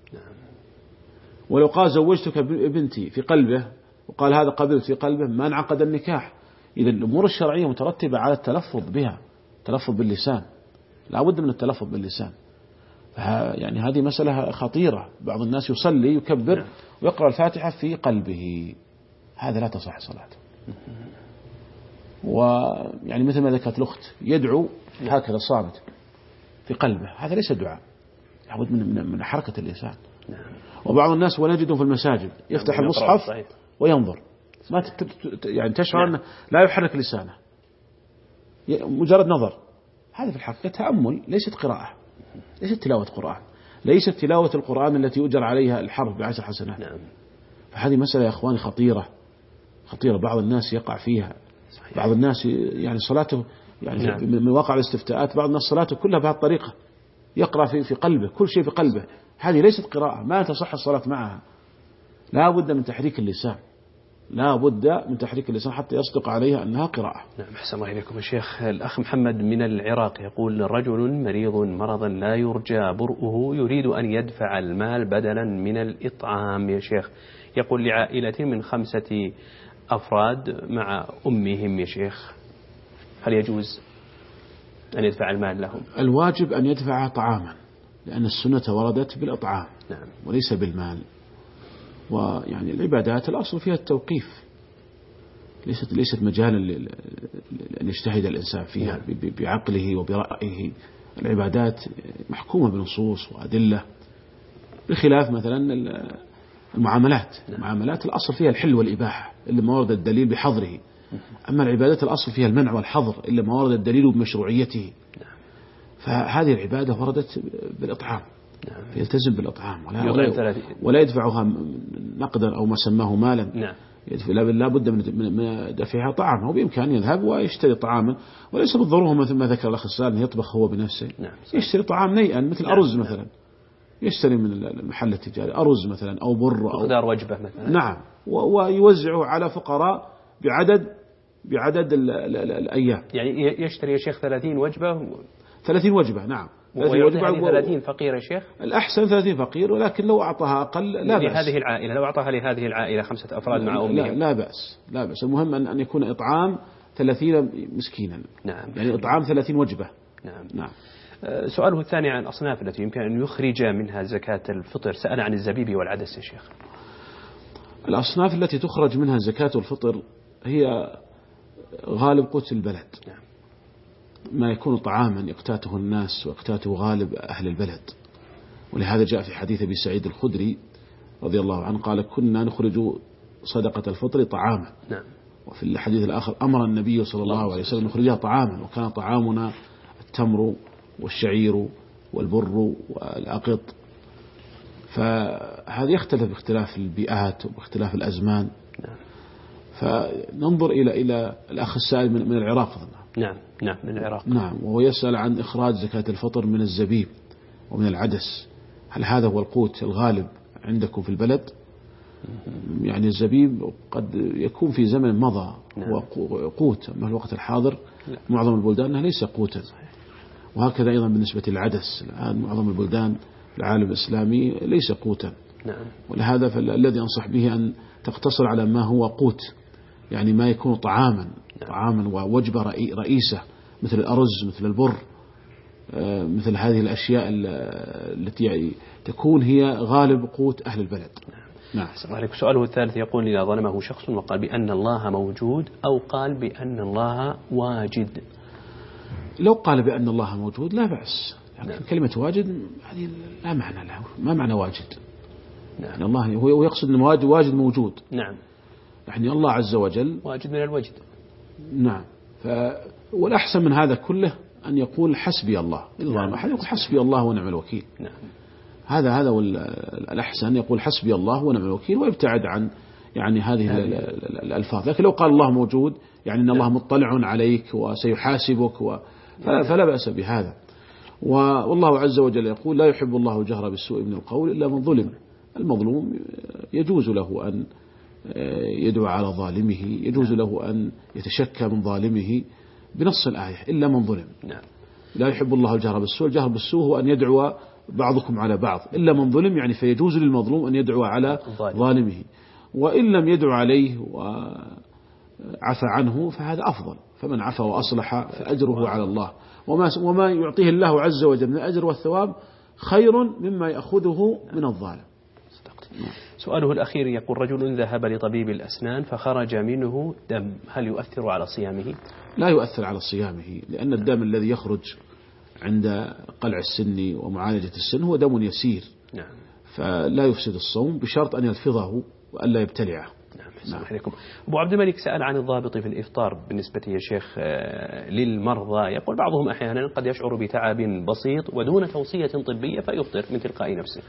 S3: ولو قال زوجتك بنتي في قلبه وقال هذا قبلت في قلبه ما انعقد النكاح. إذا الأمور الشرعية مترتبة على التلفظ بها، التلفظ باللسان، لا بد من التلفظ باللسان. يعني هذه مسألة خطيرة. بعض الناس يصلي يكبر ويقرأ الفاتحة في قلبه، هذا لا تصح صلاته. ويعني مثل ما ذكرت الأخت يدعو هكذا صامت في قلبه، هذا ليس دعاء، لابد من حركة اللسان. وبعض الناس ونجدهم في المساجد يفتح المصحف وينظر، ما يعني تشعر أنه لا يحرك لسانه، مجرد نظر. هذا في الحقيقة تأمل، ليست قراءة، ليست تلاوة قرآن، ليست تلاوة القرآن التي يؤجر عليها الحرف ب10 حسنات. فهذه مسألة يا أخواني خطيرة. بعض الناس يقع فيها. بعض الناس يعني صلاته يعني من واقع الاستفتاءات بعض الناس صلاته كلها بهذه الطريقة، يقرأ في قلبه كل شيء في قلبه. هذه ليست قراءة، ما تصح الصلاة معها. لا بد من تحريك اللسان، لا بد من تحريك اللسان حتى يصدق عليها أنها قراءة.
S2: نعم، أحسن الله إليكم يا شيخ. الأخ محمد من العراق يقول: رجل مريض مرضا لا يرجى برؤه يريد أن يدفع المال بدلا من الإطعام يا شيخ. يقول لعائلة من 5 أفراد مع أمهم يا شيخ، هل يجوز أن يدفع المال لهم؟
S3: الواجب أن يدفع طعاما، لأن السنة وردت بالإطعام وليس بالمال. ويعني العبادات الأصل فيها التوقيف، ليست مجالا أن يجتهد الإنسان فيها بعقله وبرأيه. العبادات محكومة بنصوص وأدلة، بخلاف مثلا المعاملات. المعاملات الأصل فيها الحل والإباحة إلا ما ورد الدليل بحظره، أما العبادات الأصل فيها المنع والحظر إلا ما ورد الدليل بمشروعيته. فهذه العبادة وردت بالإطعام، فيلتزم بالإطعام ولا يدفعها نقدا أو ما سماه مالا، لا بد من دفعها طعام. هو بإمكانه يذهب ويشتري طعاما، وليس بالضرورة مثل ما ذكر الأخ السائل أن يطبخ هو بنفسه.
S2: نعم.
S3: يشتري طعام نيئا مثل أرز مثلا، يشتري من المحل التجاري أرز مثلا أو بر أو
S2: مقدار وجبة مثلا.
S3: نعم، ويوزعه على فقراء بعدد الأيام.
S2: يعني يشتري يا شيخ 30 وجبة.
S3: 30 وجبة نعم.
S2: ويعطيها 30 فقير يا شيخ.
S3: الأحسن 30 فقير، ولكن لو أعطاها أقل لا بأس.
S2: لهذه العائلة لو أعطاها لهذه العائلة 5 أفراد مع أمهم
S3: لا بأس. المهم أن يكون إطعام 30 مسكينا.
S2: نعم.
S3: يعني إطعام 30 وجبة.
S2: نعم. سؤاله الثاني عن الأصناف التي يمكن أن يخرج منها زكاة الفطر. سأل عن الزبيب والعدس يا شيخ.
S3: الأصناف التي تخرج منها زكاة الفطر هي غالب قوت البلد.
S2: نعم.
S3: ما يكون طعاما يقتاته الناس ويقتاته غالب أهل البلد. ولهذا جاء في حديث أبي سعيد الخدري رضي الله عنه قال: كنا نخرج صدقة الفطر طعاما.
S2: نعم.
S3: وفي الحديث الآخر أمر النبي صلى الله عليه وسلم نخرجها طعاما، وكان طعامنا التمر والشعير والبر والأقط. فهذا يختلف باختلاف البيئات وباختلاف الأزمان.
S2: نعم.
S3: فننظر إلى الأخ السائل من العراق.
S2: نعم من العراق.
S3: نعم، وهو يسأل عن إخراج زكاة الفطر من الزبيب ومن العدس. هل هذا هو القوت الغالب عندكم في البلد؟ يعني الزبيب قد يكون في زمن مضى هو قوت، أما في الوقت الحاضر معظم البلدان أنها ليس قوتا. وهكذا أيضا بالنسبة للعدس، الآن معظم البلدان العالم الإسلامي ليس قوتا.
S2: نعم.
S3: ولهذا فالذي أنصح به أن تقتصر على ما هو قوت، يعني ما يكون طعاما ووجبة رئيسة، مثل الأرز مثل البر، مثل هذه الأشياء التي يعني تكون هي غالب قوت أهل البلد. نعم.
S2: سؤاله الثالث يقول: إذا ظلمه شخص وقال بأن الله موجود أو قال بأن الله واجد.
S3: لو قال بأن الله موجود لا بأس، لكن كلمة واجد هذه لا معنى له. ما معنى واجد؟ يعني الله هو يقصد أن واجد موجود.
S2: نعم.
S3: يعني الله عز وجل
S2: واجد من الوجد.
S3: نعم. والأحسن من هذا كله أن يقول حسبي الله. إذا أحد يقول حسبي الله ونعم الوكيل.
S2: نعم.
S3: هذا هو الأحسن، يقول حسبي الله ونعم الوكيل ويبتعد عن يعني هذه الألفاظ. لكن لو قال الله موجود يعني أن الله مطلع عليك وسيحاسبك فلا بأس بهذا. والله عز وجل يقول: لا يحب الله الجهر بالسوء من القول إلا من ظلم. المظلوم يجوز له أن يدعو على ظالمه، يجوز له أن يتشكى من ظالمه بنص الآية إلا من ظلم.
S2: نعم.
S3: لا يحب الله الجهر بالسوء. الجهر بالسوء هو أن يدعو بعضكم على بعض، إلا من ظلم يعني فيجوز للمظلوم أن يدعو على ظالمه، وإن لم يدعو عليه وعفى عنه فهذا أفضل. فمن عفى وأصلح فأجره على الله، وما يعطيه الله عز وجل من الأجر والثواب خير مما يأخذه من الظالم.
S2: سؤاله الأخير يقول: رجل ذهب لطبيب الأسنان فخرج منه دم، هل يؤثر على صيامه؟
S3: لا يؤثر على صيامه، لأن الدم الذي يخرج عند قلع السن ومعالجة السن هو دم يسير.
S2: نعم.
S3: فلا يفسد الصوم بشرط أن يلفظه وألا يبتلعه.
S2: نعم. عليكم. أبو عبد الملك سأل عن الضابط في الإفطار بالنسبة يا شيخ للمرضى. يقول: بعضهم أحيانا قد يشعر بتعب بسيط ودون توصية طبية فيفطر من تلقاء نفسه.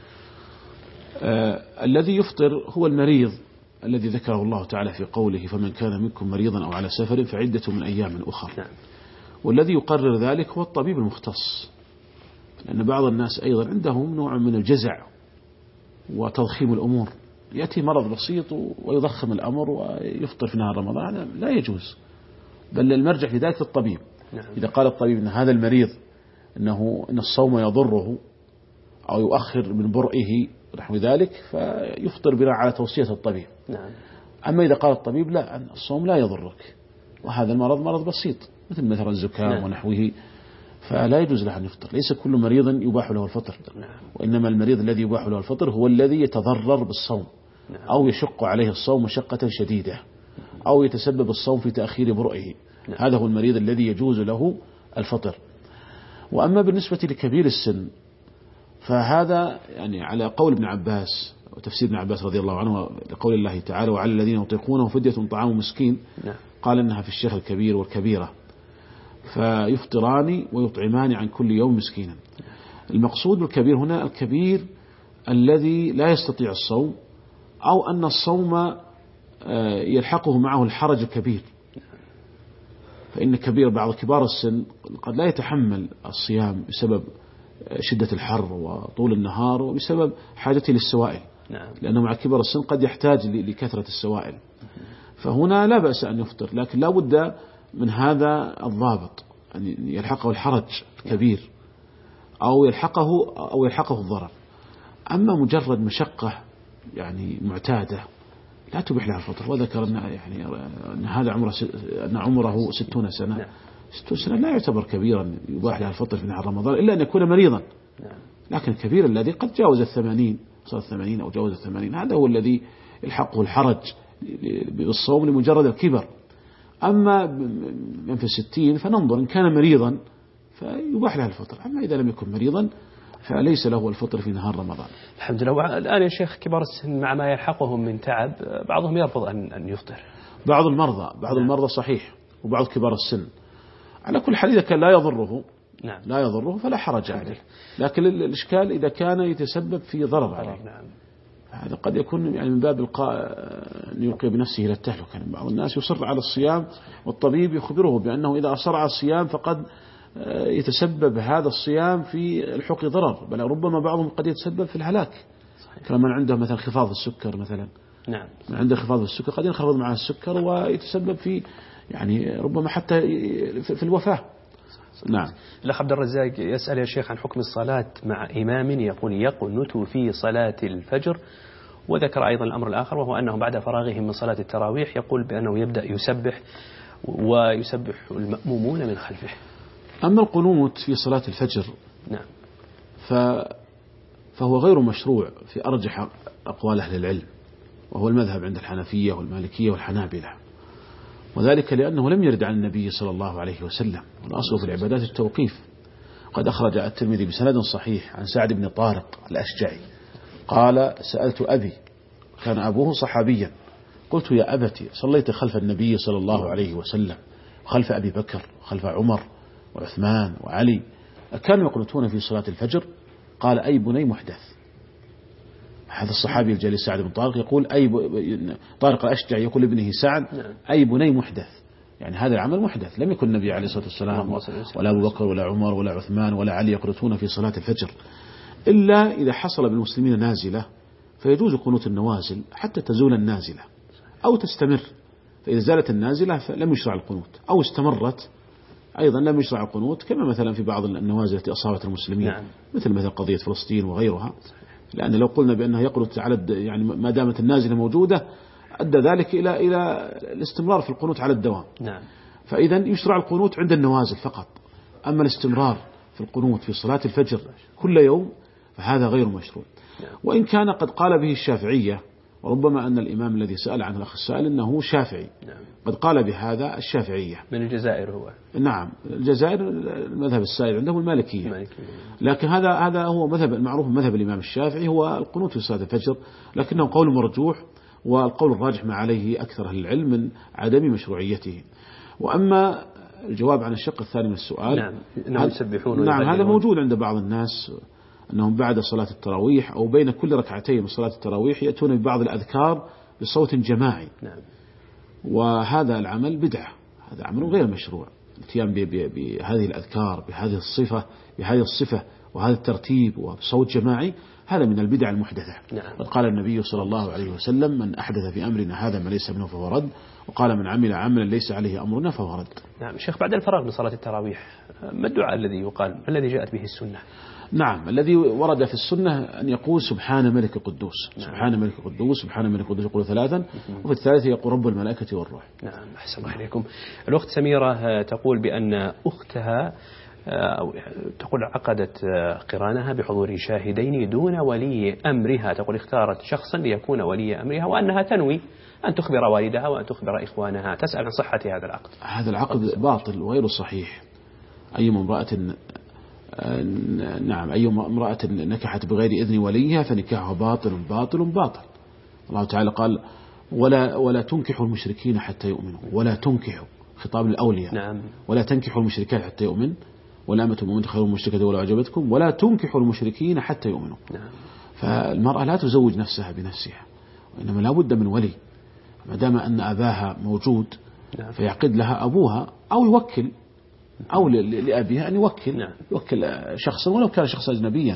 S3: الذي يفطر هو المريض الذي ذكره الله تعالى في قوله: فمن كان منكم مريضا أو على سفر فعدة من أيام أخر.
S2: نعم.
S3: والذي يقرر ذلك هو الطبيب المختص، لأن بعض الناس أيضا عندهم نوع من الجزع وتضخيم الأمور. يأتي مرض بسيط ويضخم الأمر ويفطر في نهار رمضان، لا يجوز، بل المرجع في ذلك الطبيب.
S2: نعم.
S3: إذا قال الطبيب أن هذا المريض إن الصوم يضره أو يؤخر من برئه نحو ذلك فيفطر بناء على توصية الطبيب.
S2: نعم.
S3: أما إذا قال الطبيب لا، أن الصوم لا يضرك وهذا المرض مرض بسيط مثل الزكام
S2: نعم.
S3: ونحوه، فلا يجوز له أن يفطر. ليس كل مريض يباح له الفطر.
S2: نعم.
S3: وإنما المريض الذي يباح له الفطر هو الذي يتضرر بالصوم. نعم. أو يشق عليه الصوم مشقة شديدة، أو يتسبب الصوم في تأخير برئه.
S2: نعم.
S3: هذا هو المريض الذي يجوز له الفطر. وأما بالنسبة لكبير السن فهذا يعني على قول ابن عباس وتفسير ابن عباس رضي الله عنه لقول الله تعالى: وعلى الذين يطيقونه فدية طعام مسكين.
S2: نعم.
S3: قال إنها في الشيخ الكبير والكبيرة، فيفطران ويطعمان عن كل يوم مسكينا. المقصود بالكبير هنا الكبير الذي لا يستطيع الصوم، أو أن الصوم يلحقه معه الحرج الكبير، فإن بعض كبار السن قد لا يتحمل الصيام بسبب شدة الحر وطول النهار وبسبب حاجته للسوائل، لأنه مع كبر السن قد يحتاج لكثرة السوائل، فهنا لا بأس أن يفطر، لكن لا بد من هذا الضابط أن يلحقه الحرج الكبير أو يلحقه الضرر. أما مجرد مشقة يعني معتادة لا تبيح لها الفطر. وذكر أن هذا عمره 60 سنة. 60 سنة لا يعتبر كبيرا يباح لها الفطر في نهار رمضان إلا أن يكون مريضا، لكن الكبير الذي قد جاوز 80 صار 80 أو جاوز 80 هذا هو الذي يلحقه الحرج بالصوم لمجرد الكبر. أما من في 60 فننظر إن كان مريضا فيباح له الفطر، أما إذا لم يكن مريضا فليس له الفطر في نهار رمضان.
S2: الحمد لله. الآن يا شيخ كبار السن مع ما يلحقهم من تعب بعضهم يرفض أن يفطر. بعض المرضى صحيح، وبعض كبار السن على كل حال إذا كان لا يضره فلا حرج عليه، لكن الإشكال إذا كان يتسبب في ضرر عليه. هذا قد يكون يعني من باب أن يلقي بنفسه إلى التهلكة. يعني بعض الناس يصر على الصيام والطبيب يخبره بأنه إذا أصر على الصيام فقد يتسبب هذا الصيام في الحق ضرر، بل ربما بعضهم قد يتسبب في الهلاك، كما عنده مثلا انخفاض السكر مثلا. من عنده انخفاض السكر قد ينخفض معه السكر ويتسبب في يعني ربما حتى في الوفاة. الأخ عبد الرزاق يسأل يا شيخ عن حكم الصلاة مع إمام يقول يقنت في صلاة الفجر، وذكر أيضا الأمر الآخر وهو أنه بعد فراغه من صلاة التراويح يقول بأنه يبدأ يسبح ويسبح المأمومون من خلفه.
S3: أما القنوت في صلاة الفجر فهو غير مشروع في أرجح أقوال أهل العلم، وهو المذهب عند الحنفية والمالكية والحنابلة، وذلك لأنه لم يرد عن النبي صلى الله عليه وسلم، والأصل في العبادات التوقيف. قد أخرج الترمذي بسند صحيح عن سعد بن طارق الأشجعي قال سألت أبي، كان أبوه صحابيا، قلت يا أبتي صليت خلف النبي صلى الله عليه وسلم خلف أبي بكر خلف عمر وعثمان وعلي كانوا يقنتون في صلاة الفجر؟ قال أي بني محدث. هذا الصحابي الجليل سعد بن طارق يقول طارق الأشجعي يقول لابنه سعد أي بني محدث، يعني هذا العمل محدث، لم يكن النبي عليه الصلاة والسلام ولا أبو بكر ولا عمر ولا عثمان ولا علي يقنتون في صلاة الفجر، إلا إذا حصل بالمسلمين نازلة فيجوز قنوت النوازل حتى تزول النازلة أو تستمر، فإذا زالت النازلة فلم يشرع القنوت، أو استمرت أيضا لم يشرع القنوت، كما مثلا في بعض النوازل التي أصابت المسلمين مثل قضية فلسطين وغيرها، لأن لو قلنا بأنها يقنت على يعني ما دامت النازلة موجودة أدى ذلك إلى الاستمرار في القنوت على الدوام. فإذا يشرع القنوت عند النوازل فقط، أما الاستمرار في القنوت في صلاة الفجر كل يوم فهذا غير مشروع. وإن كان قد قال به الشافعية، وربما أن الإمام الذي سأل عنه الأخ السائل أنه شافعي، قد قال بهذا الشافعية
S2: من الجزائر هو.
S3: نعم الجزائر المذهب السائد عندهم المالكية، لكن هذا هو مذهب المعروف مذهب الإمام الشافعي هو القنوت في صلاة الفجر، لكنه قول مرجوح، والقول الراجح ما عليه أكثر أهل العلم من عدم مشروعيته. وأما الجواب عن الشق الثاني من السؤال، هذا موجود عند بعض الناس أنهم بعد صلاة التراويح أو بين كل ركعتين من صلاة التراويح يأتون ببعض الأذكار بصوت جماعي. وهذا العمل بدعة، هذا عمل غير مشروع، الاتيان بهذه الأذكار بهذه الصفة وهذا الترتيب وبصوت جماعي، هذا من البدع المحدثة. قد قال النبي صلى الله عليه وسلم من أحدث في أمرنا هذا ما ليس منه فهو رد، وقال من عمل عملا ليس عليه أمرنا فهو رد.
S2: نعم شيخ، بعد الفراغ من صلاة التراويح ما الدعاء الذي يقال، ما الذي جاءت به السنة؟
S3: نعم الذي ورد في السنة أن يقول سبحان ملك القدوس، سبحان ملك القدوس، سبحان ملك القدوس، يقول 3، وفي الثالث يقول رب الملائكة والروح.
S2: نعم أحسن الله إليكم. الأخت سميرة تقول بأن أختها أو تقول عقدت قرانها بحضور شاهدين دون ولي أمرها، تقول اختارت شخصا ليكون ولي أمرها وأنها تنوي أن تخبر والدها وأن تخبر إخوانها، تسأل عن صحة هذا العقد.
S3: هذا العقد باطل وغير صحيح. أي امرأة نكحت بغير إذن وليها فنكاحها باطل باطل باطل. الله تعالى قال ولا تنكحوا المشركين حتى يؤمنوا، ولا تنكحوا خطاب للأولياء، ولا تنكحوا المشركات حتى يؤمن، ولا أمة مؤمنة خير مشركة ولو أعجبتكم، ولا تنكحوا المشركين حتى يؤمنوا. فالمرأة لا تزوج نفسها بنفسها، وإنما لا بد من ولي، ما دام أن أباها موجود فيعقد لها أبوها أو يوكل أو لأبيها أن يوكل يوكل شخصا ولو كان شخصا أجنبيا،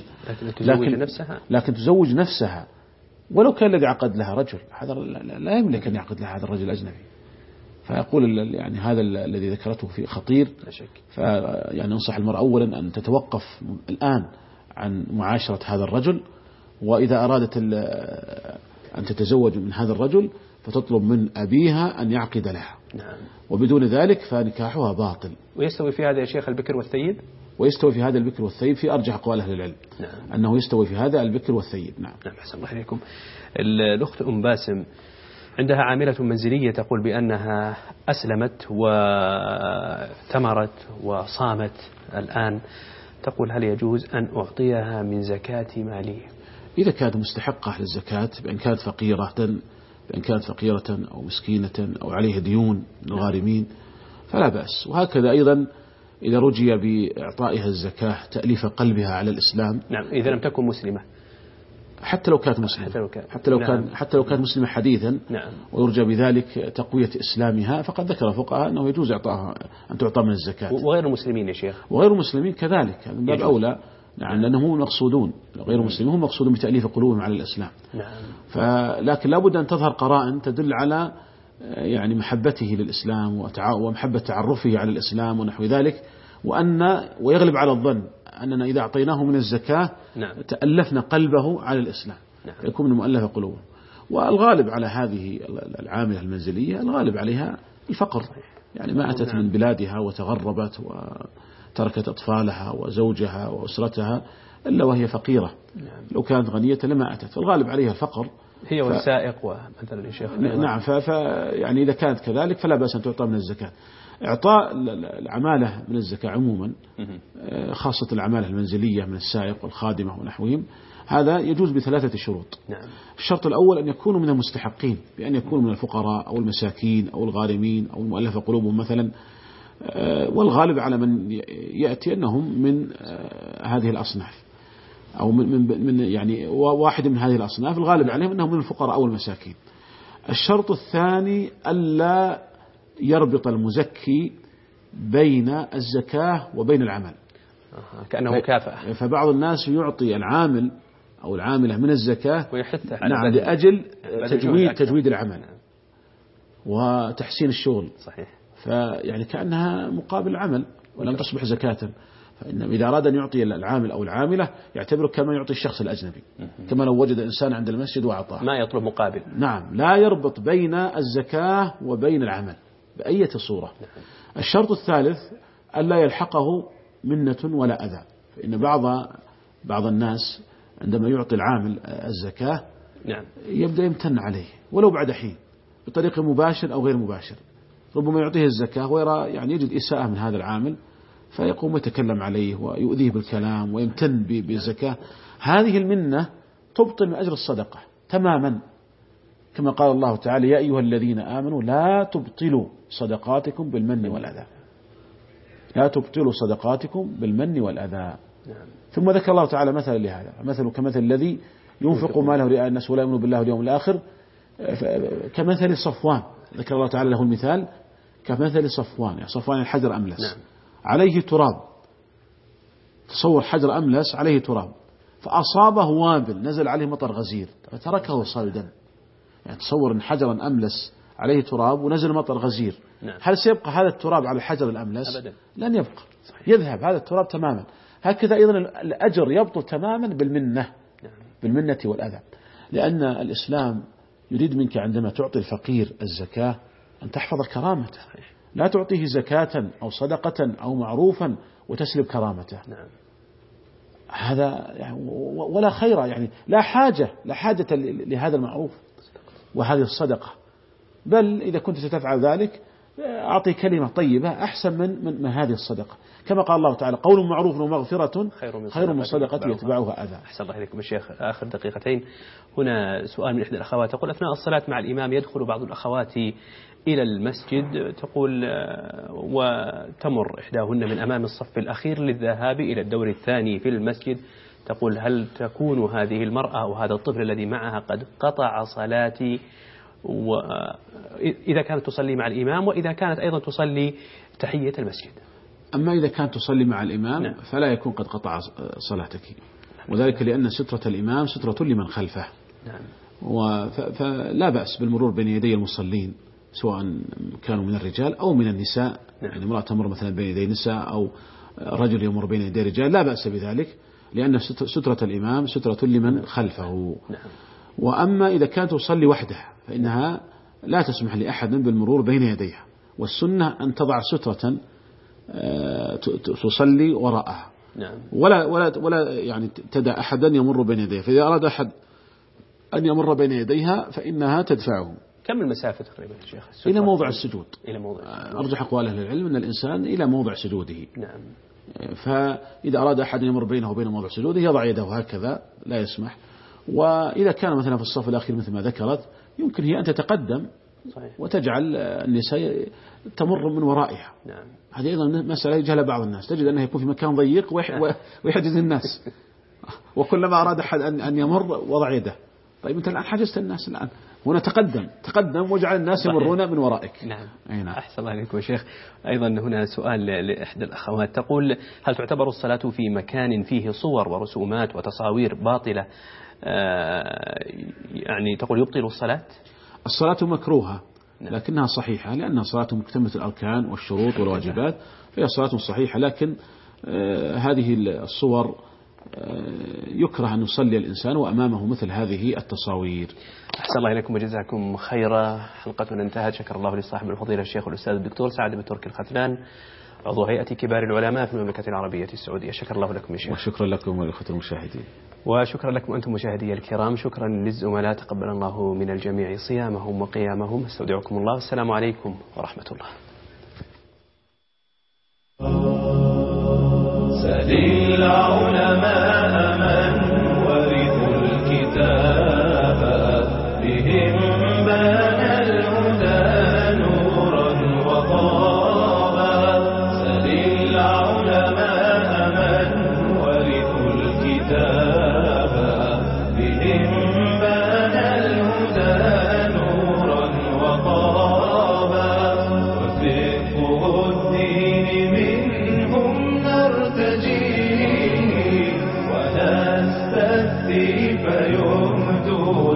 S3: لكن تزوج نفسها ولو كان الذي عقد لها رجل، هذا لا يملك أن يعقد لها هذا الرجل الأجنبي. فيقول يعني هذا الذي ذكرته في خطير، يعني أنصح المرأة أولا أن تتوقف الآن عن معاشرة هذا الرجل، وإذا أرادت أن تتزوج من هذا الرجل فتطلب من أبيها أن يعقد لها، وبدون ذلك فنكاحها باطل.
S2: ويستوي في هذا يا شيخ البكر والثيب؟
S3: ويستوي في هذا البكر والثيب في أرجح أقوال أهل العلم، أنه يستوي في هذا البكر والثيب. نعم.
S2: أحسن الله إليكم. الأخت أم باسم عندها عاملة منزلية تقول بأنها أسلمت وثمرت وصامت الآن، تقول هل يجوز أن أعطيها من زكاة مالي؟
S3: إذا كانت مستحقة للزكاة بأن كانت فقيرة أو مسكينة أو عليها ديون من الغارمين فلا بأس. وهكذا أيضا إذا رجي بإعطائها الزكاة تأليف قلبها على الإسلام.
S2: نعم. إذا لم تكن مسلمة،
S3: حتى لو كانت مسلمة، حتى لو كانت مسلمة حديثا، ويرجى بذلك تقوية إسلامها، فقد ذكر الفقهاء أنه يجوز إعطاها أن تعطى من الزكاة.
S2: وغير المسلمين يا شيخ؟
S3: وغير المسلمين كذلك، من باب أولى. نعم، لأنهم هم مقصودون، غير المسلمين هم مقصودون بتأليف قلوبهم على الإسلام. لكن لابد أن تظهر قرائن تدل على يعني محبته للإسلام ومحبة تعرفه على الإسلام ونحو ذلك، ويغلب على الظن أننا إذا أعطيناه من الزكاة تألفنا قلبه على الإسلام، يكون من مؤلف قلوبه. والغالب على هذه العاملة المنزلية الغالب عليها الفقر، يعني ما أتت من بلادها وتغربت وتركت أطفالها وزوجها وأسرتها إلا وهي فقيرة. لو كانت غنية لما أتت، الغالب عليها الفقر
S2: هي والسائق ومثلا الشيخ.
S3: نعم. يعني إذا كانت كذلك فلا بأس أن تعطى من الزكاة. إعطاء العمالة من الزكاة عموما، خاصة العمالة المنزلية من السائق والخادمة ونحوهم، هذا يجوز بثلاثة شروط. الشرط الأول أن يكونوا من المستحقين، بأن يكونوا من الفقراء أو المساكين أو الغارمين أو المؤلفة قلوبهم مثلا، والغالب على من يأتي أنهم من هذه الأصناف أو من يعني واحد من هذه الأصناف، الغالب عليهم أنهم من الفقراء أو المساكين. الشرط الثاني ألا يربط المزكي بين الزكاة وبين العمل،
S2: كأنه مكافأة.
S3: فبعض الناس يعطي العامل أو العاملة من الزكاة
S2: ويحثها
S3: لأجل تجويد العمل وتحسين الشغل.
S2: صحيح.
S3: فيعني كأنها مقابل العمل ولم تصبح زكاة. فإن إذا أراد أن يعطي العامل أو العاملة يعتبره كما يعطي الشخص الأجنبي، كما لو وجد إنسان عند المسجد وأعطاه،
S2: ما يطلب مقابل.
S3: نعم، لا يربط بين الزكاة وبين العمل بأية صورة. الشرط الثالث ألا يلحقه منة ولا أذى، فإن بعض الناس عندما يعطي العامل الزكاة يبدأ يمتن عليه ولو بعد حين بطريق مباشر أو غير مباشر. ربما يعطيه الزكاة ويرى يعني يجد إساءة من هذا العامل فيقوم يتكلم عليه ويؤذيه بالكلام ويمتن بالزكاة. هذه المنة تبطل من أجر الصدقة تماما، كما قال الله تعالى: يا أيها الذين آمنوا لا تبطلوا صدقاتكم بالمن والأذى. لا تبطلوا صدقاتكم بالمن والأذى. ثم ذكر الله تعالى مثلا لهذا: مثل كمثل الذي ينفق ماله رئاء الناس ولا يؤمن بالله واليوم الآخر كمثل صفوان. ذكر الله تعالى له المثال كمثل صفوان، يعني صفوان الحجر أملس عليه تراب. تصور حجر أملس عليه تراب فأصابه وابل نزل عليه مطر غزير فتركه صلدا. يعني تصور أن حجرا أملس عليه تراب ونزل مطر غزير، هل سيبقى هذا التراب على الحجر الأملس؟
S2: أبدا.
S3: لن يبقى. يذهب هذا التراب تماما. هكذا أيضا الأجر يبطل تماما بالمنة والأذى، لأن الإسلام يريد منك عندما تعطي الفقير الزكاة أن تحفظ كرامته، لا تعطيه زكاة أو صدقة أو معروفا وتسلب كرامته. هذا يعني ولا خير، يعني لا حاجة لهذا المعروف وهذه الصدقة، بل إذا كنت ستفعل ذلك أعطي كلمة طيبة أحسن من هذه الصدقة، كما قال الله تعالى: قول معروف ومغفرة خير من صدقة يتبعها أذى.
S2: أحسن الله إليكم الشيخ. آخر دقيقتين هنا سؤال من إحدى الأخوات تقول: أثناء الصلاة مع الإمام يدخل بعض الأخوات إلى المسجد، تقول وتمر إحداهن من أمام الصف الأخير للذهاب إلى الدور الثاني في المسجد، تقول: هل تكون هذه المرأة أو هذا الطفل الذي معها قد قطع صلاتي وإذا كانت تصلي مع الإمام، وإذا كانت أيضا تصلي تحية المسجد.
S3: أما إذا كانت تصلي مع الإمام
S2: نعم.
S3: فلا يكون قد قطع صلاتك، وذلك لأن سترة الإمام سترة لمن خلفه.
S2: نعم.
S3: فلا بأس بالمرور بين يدي المصلين سواء كانوا من الرجال أو من النساء.
S2: نعم.
S3: يعني امرأة تمر مثلا بين يدي نساء أو رجل يمر بين يدي رجال، لا بأس بذلك، لأن سترة الإمام سترة لمن خلفه.
S2: نعم.
S3: وأما إذا كانت تصلي وحده فإنها لا تسمح لأحد بالمرور بين يديها، والسنة أن تضع سترة تصلي وراءها.
S2: نعم.
S3: ولا يعني تدع أحدا يمر بين يديها، فإذا أراد أحد أن يمر بين يديها فإنها تدفعه.
S2: كم المسافة تقريبا يا شيخ؟
S3: إلى موضع السجود.
S2: إلى موضع السجود.
S3: أرجح أقوال أهل العلم أن الإنسان إلى موضع سجوده.
S2: نعم.
S3: فإذا أراد أحد يمر بينه وبين موضع سجوده يضع يده هكذا لا يسمح. وإذا كان مثلا في الصف الأخير مثل ما ذكرت يمكن هي أن تتقدم. صحيح. وتجعل النساء تمر من ورائها.
S2: نعم.
S3: هذه أيضا مسألة يجهلها بعض الناس، تجد أنه يكون في مكان ضيق ويحجز الناس وكلما أراد أحد أن يمر وضع يده. طيب أنت الآن حجزت الناس، الآن هنا تقدم واجعل الناس يمرون من ورائك.
S2: نعم.
S3: نعم.
S2: أحسن الله عليكم يا شيخ. أيضا هنا سؤال لإحدى الأخوات تقول: هل تعتبر الصلاة في مكان فيه صور ورسومات وتصاوير باطلة يعني تقول يبطل الصلاة؟
S3: الصلاة مكروهة لكنها صحيحة، لأنها صلاة مكتملة الأركان والشروط والواجبات، فهي صلاة صحيحة. لكن هذه الصور يكره أن يصلي الإنسان وأمامه مثل هذه التصاوير.
S2: أحسن الله إليكم وجزاكم خيرا. حلقتنا انتهت. شكر الله لصاحب الفضيلة الشيخ الأستاذ الدكتور سعد بن تركي الختلان، عضو هيئة كبار العلماء في المملكة العربية السعودية. شكر الله لكم يا شيخ.
S3: وشكرا لكم ولإخوة المشاهدين.
S2: وشكرا لكم أنتم مشاهدي الكرام. شكرا للزملاء، تقبل الله من الجميع صيامهم وقيامهم. استودعكم الله، والسلام عليكم ورحمة الله.
S1: سل العلماء